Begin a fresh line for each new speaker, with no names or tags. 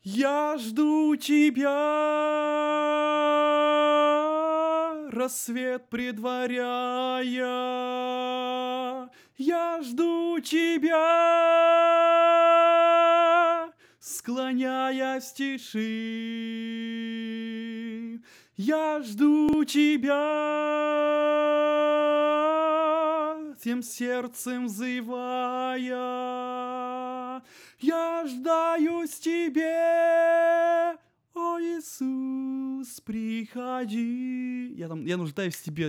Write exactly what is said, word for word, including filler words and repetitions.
Я жду тебя, рассвет предваряя. Я жду тебя, склоняясь тиши. Я жду тебя, всем сердцем взывая. Я ждаюсь тебе, о Иисус, приходи. Я там, я нуждаюсь в тебе.